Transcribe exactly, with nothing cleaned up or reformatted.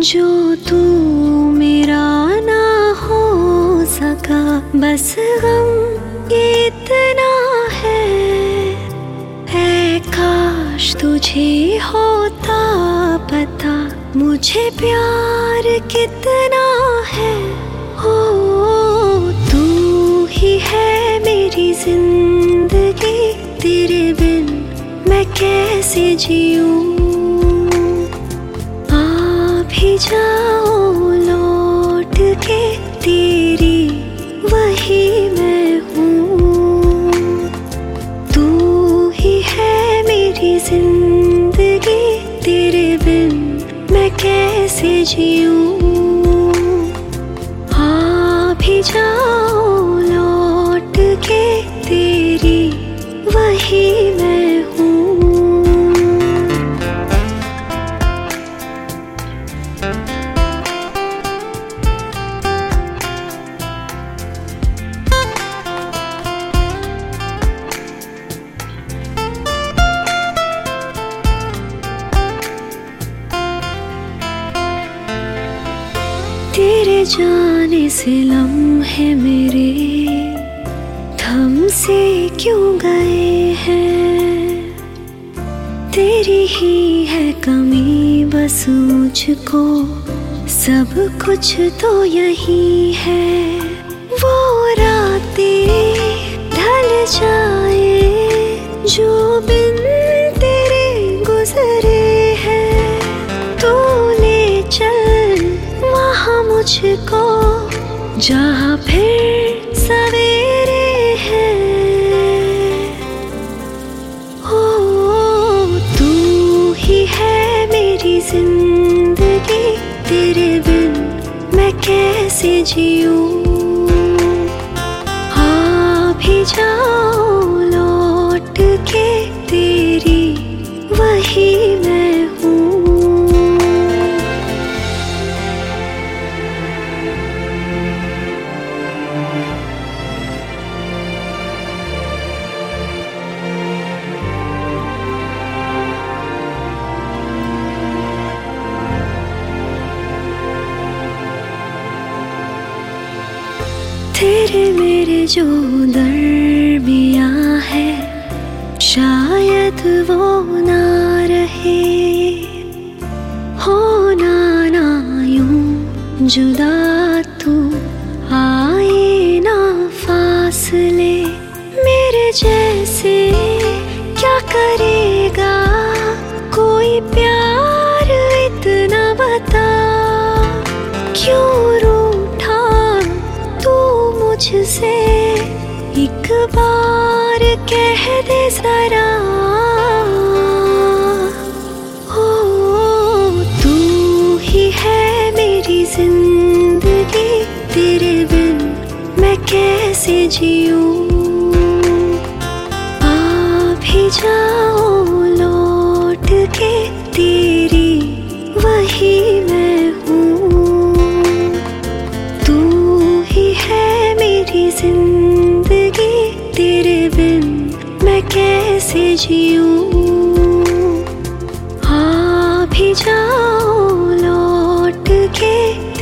जो तू मेरा ना हो सका, बस गम ये इतना है। है काश तुझे होता पता, मुझे प्यार कितना है। हो तू ही है मेरी जिंदगी, तेरे बिन मैं कैसे जीऊं। आ भी जाओ लौट के, तेरी वही मैं हूँ। तू ही है मेरी जिंदगी, तेरे बिन मैं कैसे जीऊं। आ भी जाओ लौट के, तेरी वही मैं हूँ। तेरे जाने से लम्हे मेरे थम से क्यों गए हैं। तेरी ही है कमी बस मुझको, सब कुछ तो यही है। वो रातें ढल जाए जो बिन तेरे गुजरे हैं। तू ले चल वहाँ मुझको, जहाँ फिर सवेरे हैं। हो तू ही है मेरी जिंदगी, तेरे बिन मैं कैसे जीऊं। आ भी जाओ लौट के, तेरी वही मैं हूँ। तेरे मेरे जो दरमियाँ है, शायद वो ना रहे। होना ना यूं जुदा तू, आए ना फासले। मेरे जैसे क्या करेगा कोई प्यार इतना, बता क्यों रूठा तू मुझसे। एक बार कह दे जरा, हो तू ही है मेरी जिंदगी, तेरे बिन मैं कैसे जीऊं। आ भी जाओ लौट के, तेरी वही मैं हूँ। तू ही है मेरी जिंदगी, तेरे बिन मैं कैसे जीऊं। आ भी जाओ लौट के,